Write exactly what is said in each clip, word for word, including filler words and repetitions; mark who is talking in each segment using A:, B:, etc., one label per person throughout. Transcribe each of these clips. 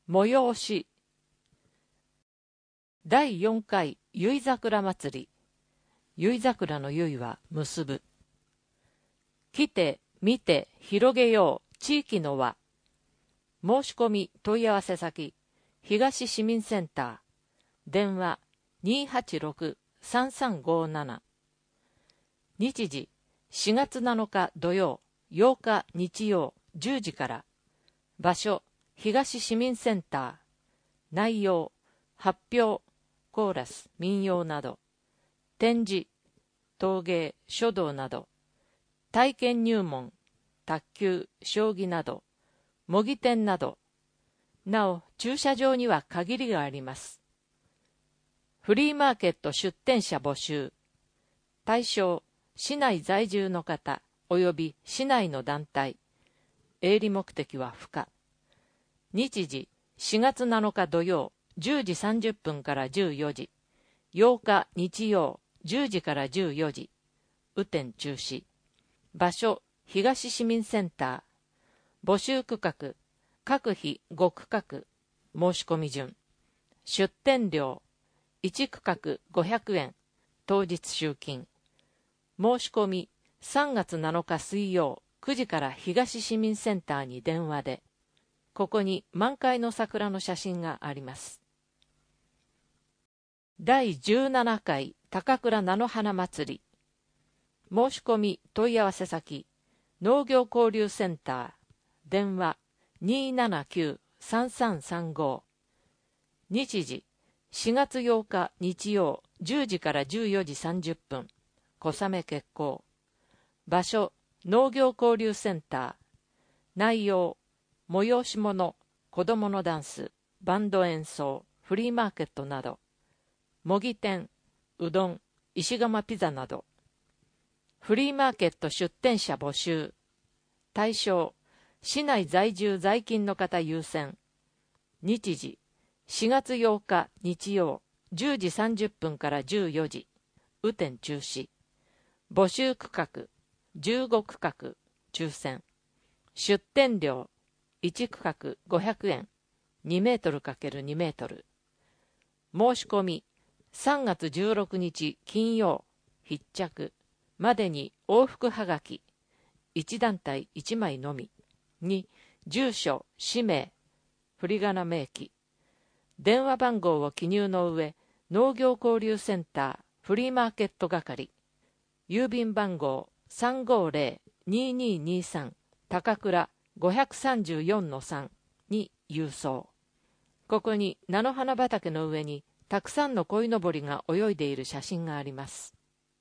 A: 催し。だいよんかい結桜祭り。結桜の結は結ぶ。来て、見て、広げよう、地域の輪。申し込み問い合わせ先、東市民センター。電話 にーはちろく さんさんごーなな。日時しがつなのか土曜、ようか日曜じゅうじから。場所東市民センター。内容発表、コーラス、民謡など。展示、陶芸、書道など。体験入門、卓球、将棋など。模擬店など。なお、駐車場には限りがあります。フリーマーケット出店者募集。対象、市内在住の方、及び市内の団体。営利目的は不可。日時、しがつなのか土曜、じゅうじさんじゅっぷんからじゅうよじ。ようか日曜、じゅうじからじゅうよじ。雨天中止。場所、東市民センター。募集区画、各費ご区画。申し込み順。出店料、いち区画ごひゃくえん。当日集金。申し込み、さんがつなのか水曜、くじから東市民センターに電話で。ここに満開の桜の写真があります。だいじゅうななかい高倉菜の花祭り。申し込み問い合わせ先、農業交流センター。電話 にーななきゅう さんさんさんご。日時しがつようか日曜じゅうじからじゅうよじさんじゅっぷん。小雨決行。場所農業交流センター。内容催し物、子どものダンス、バンド演奏、フリーマーケットなど。模擬店、うどん、石窯ピザなど。フリーマーケット出店者募集。対象、市内在住在勤の方優先。日時、しがつようか日曜、じゅうじさんじゅっぷんからじゅうよじ。雨天中止。募集区画、じゅうご区画、抽選。出店料、いち区画ごひゃくえん。にメートル×にメートル。申し込み、さんがつじゅうろくにち金曜、必着。までに往復はがき。いち団体いちまいのみ。に、住所、氏名、振り仮名明記。電話番号を記入の上、農業交流センター、フリーマーケット係。郵便番号 さんごーぜろにーにーにーさん 高倉 ごさんよんのさん に郵送。ここに菜の花畑の上にたくさんの鯉のぼりが泳いでいる写真があります。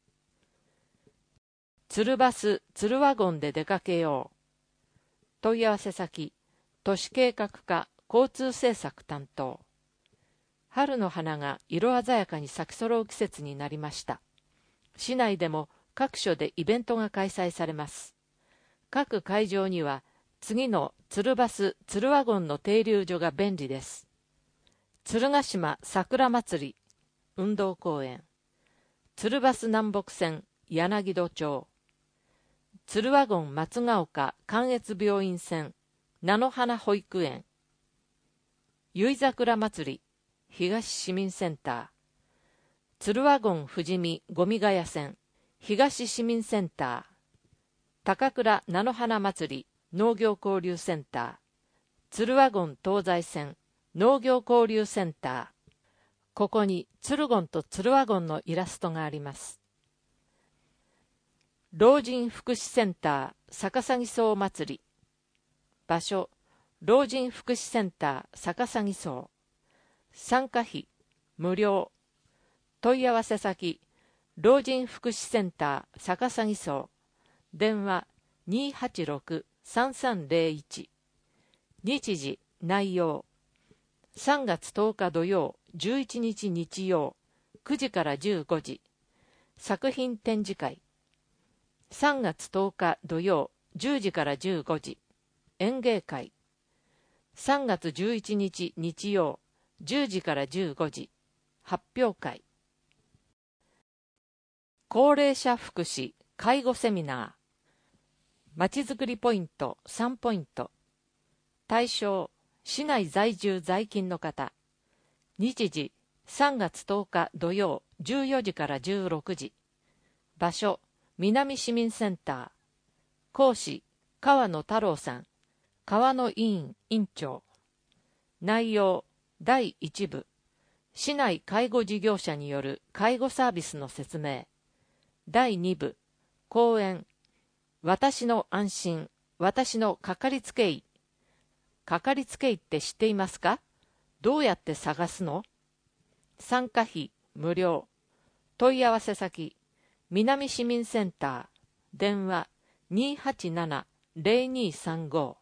A: ツルバス、ツルワゴンで出かけよう。問い合わせ先、都市計画課交通政策担当。春の花が色鮮やかに咲き揃う季節になりました。市内でも各所でイベントが開催されます。各会場には次のツルバス・ツルワゴンの停留所が便利です。鶴ヶ島桜祭り運動公園、鶴バス南北線柳戸町、鶴ワゴン松ヶ丘関越病院線菜の花保育園、結桜祭り東市民センター、鶴ワゴン富士見五味ヶ谷線東市民センター、高倉菜の花祭り農業交流センター、鶴ワゴン東西線農業交流センター。ここに鶴ゴンと鶴ワゴンのイラストがあります。老人福祉センター逆さぎ荘祭り。場所老人福祉センター逆さぎ荘。参加費無料。問い合わせ先老人福祉センター逆さぎ荘。電話 にーはちろく さんさんぜろいち。日時内容さんがつとおか土曜、じゅういちにち日曜、くじからじゅうごじ。作品展示会。さんがつとおか土曜、じゅうじからじゅうごじ。演芸会。さんがつじゅういちにち日曜、じゅうじからじゅうごじ。発表会。高齢者福祉・介護セミナー。まちづくりポイントさんポイント。対象市内在住在勤の方。日時さんがつとおか土曜じゅうよじからじゅうろくじ。場所南市民センター。講師川野太郎さん、川野委員委員長。内容だいいち部、市内介護事業者による介護サービスの説明。だいに部、講演私の安心、私のかかりつけ医。かかりつけ医って知っていますか？どうやって探すの？参加費無料。問い合わせ先南市民センター。電話 にーはちなな ぜろにーさんご。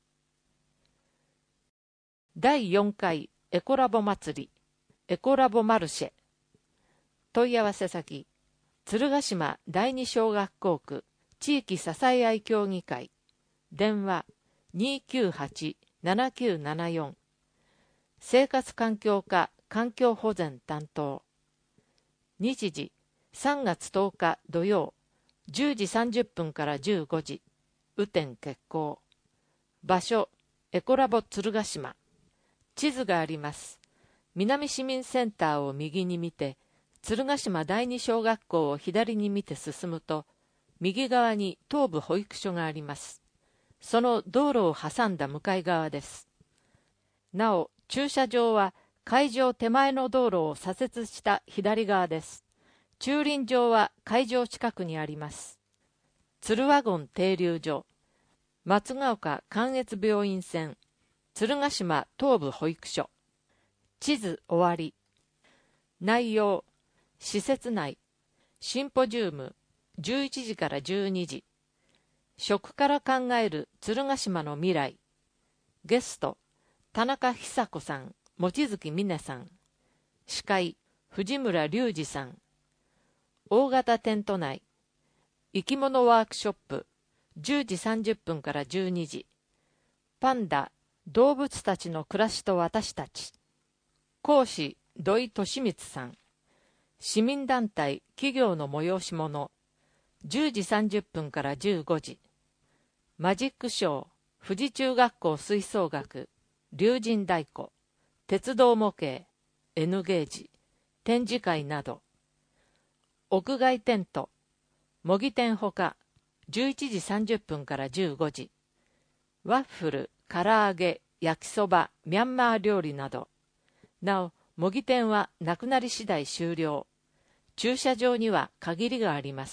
A: だいよんかいエコラボ祭り、エコラボマルシェ。問い合わせ先鶴ヶ島第二小学校区地域支え合い協議会。電話 にーきゅうはち ななきゅうななよん。生活環境課環境保全担当。日時さんがつとおか土曜じゅうじさんじゅっぷんからじゅうごじ。雨天決行。場所エコラボ鶴ヶ島。地図があります。南市民センターを右に見て、鶴ヶ島第二小学校を左に見て進むと、右側に東部保育所があります。その道路を挟んだ向かい側です。なお、駐車場は会場手前の道路を左折した左側です。駐輪場は会場近くにあります。鶴ワゴン停留所、松ヶ丘関越病院線、鶴ヶ島東部保育所。地図終わり。内容、施設内、シンポジウム、じゅういちじからじゅうにじ。食から考える鶴ヶ島の未来。ゲスト、田中久子さん、望月美音さん。司会、藤村隆二さん。大型テント内、生き物ワークショップ、じゅうじさんじゅっぷんからじゅうにじ。パンダ、動物たちの暮らしと私たち。講師土井利光さん。市民団体企業の催し物。じゅうじさんじゅっぷんからじゅうごじ。マジックショー富士中学校吹奏楽龍神太鼓鉄道模型 N ゲージ展示会など。屋外テント模擬店ほかじゅういちじさんじゅっぷんからじゅうごじ。ワッフル唐揚げ、焼きそば、ミャンマー料理など。なお、模擬店はなくなり次第終了。駐車場には限りがあります。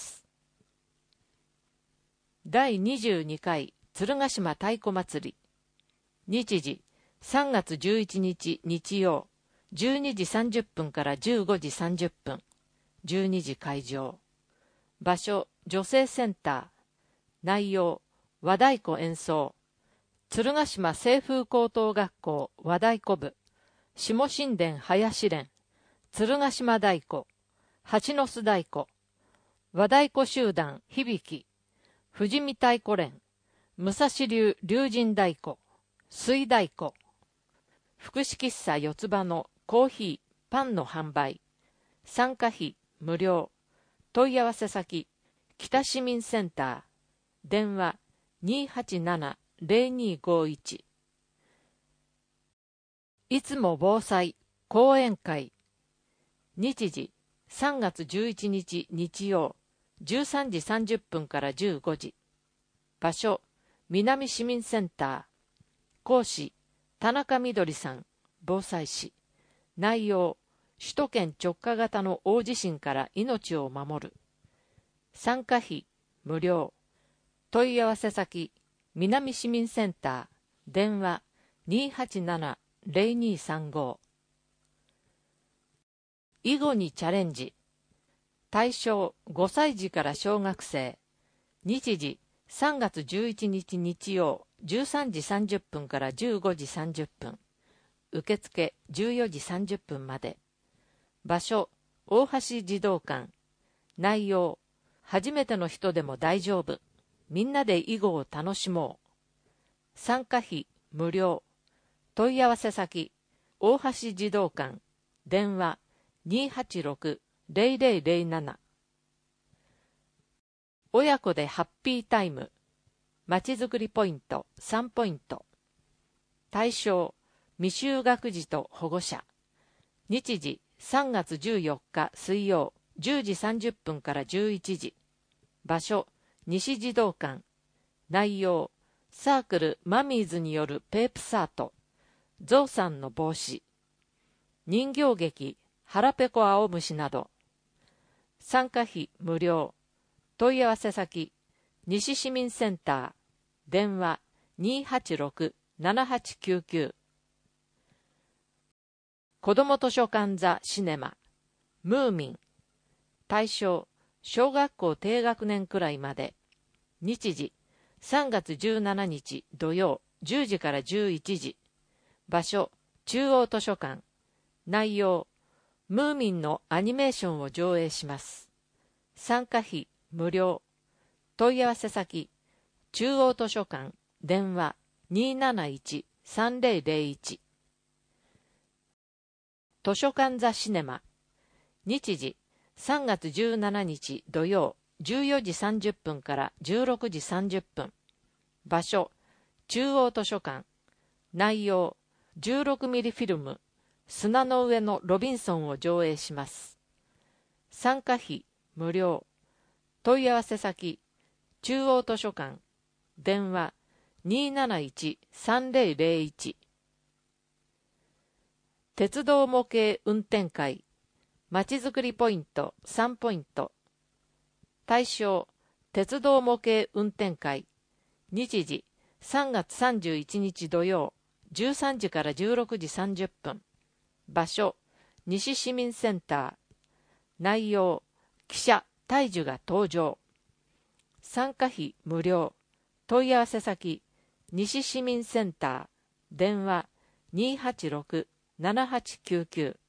A: だいにじゅうにかい鶴ヶ島太鼓祭り。日時さんがつじゅういちにち日曜じゅうにじさんじゅっぷんからじゅうごじさんじゅっぷん。じゅうにじ会場。場所女性センター。内容和太鼓演奏。鶴ヶ島清風高等学校和太鼓部、下神殿林連、鶴ヶ島太鼓、八の巣太鼓、和太鼓集団響、富士見太鼓連、武蔵流龍神太鼓、水太鼓、福祉喫茶四つ葉のコーヒー、パンの販売、参加費無料、問い合わせ先、北市民センター、電話にーはちなな ぜろにーごいち。いつも防災講演会。日時さんがつじゅういちにち日曜じゅうさんじさんじゅっぷんからじゅうごじ。場所南市民センター。講師田中みどりさん、防災士。内容首都圏直下型の大地震から命を守る。参加費無料。問い合わせ先南市民センター。電話にーはちなな ぜろにーさんご。囲碁にチャレンジ。対象ごさい児から小学生。日時さんがつじゅういちにち日曜じゅうさんじさんじゅっぷんからじゅうごじさんじゅっぷん。受付じゅうよじさんじゅっぷんまで。場所大橋児童館。内容初めての人でも大丈夫。みんなで囲碁を楽しもう。参加費無料。問い合わせ先大橋児童館。電話にーはちろく ぜろぜろぜろなな。親子でハッピータイム。まちづくりポイントさんポイント。対象未就学児と保護者。日時さんがつじゅうよっか水曜じゅうじさんじゅっぷんからじゅういちじ。場所西児童館。内容サークルマミーズによるペープサート。ゾウさんの帽子。人形劇腹ペコ青虫など。参加費無料。問い合わせ先西市民センター。電話 にーはちろく ななはちきゅうきゅう。子ども図書館ザシネマムーミン。対象小学校低学年くらいまで。日時さんがつじゅうしちにち土曜じゅうじからじゅういちじ。場所中央図書館。内容ムーミンのアニメーションを上映します。参加費無料。問い合わせ先中央図書館。電話 にーなないち さんぜろぜろいち。図書館ザシネマ。日時さんがつじゅうしちにち土曜じゅうよじさんじゅっぷんからじゅうろくじさんじゅっぷん。場所中央図書館。内容じゅうろくミリフィルム砂の上のロビンソンを上映します。参加費無料。問い合わせ先中央図書館。電話 にーなないち さんぜろぜろいち。鉄道模型運転会。まちづくりポイントさんポイント。対象鉄道模型運転会。日時さんがつさんじゅういちにち土曜じゅうさんじからじゅうろくじさんじゅっぷん。場所西市民センター。内容記者大樹が登場。参加費無料。問い合わせ先西市民センター。電話 にーはちろく ななはちきゅうきゅう。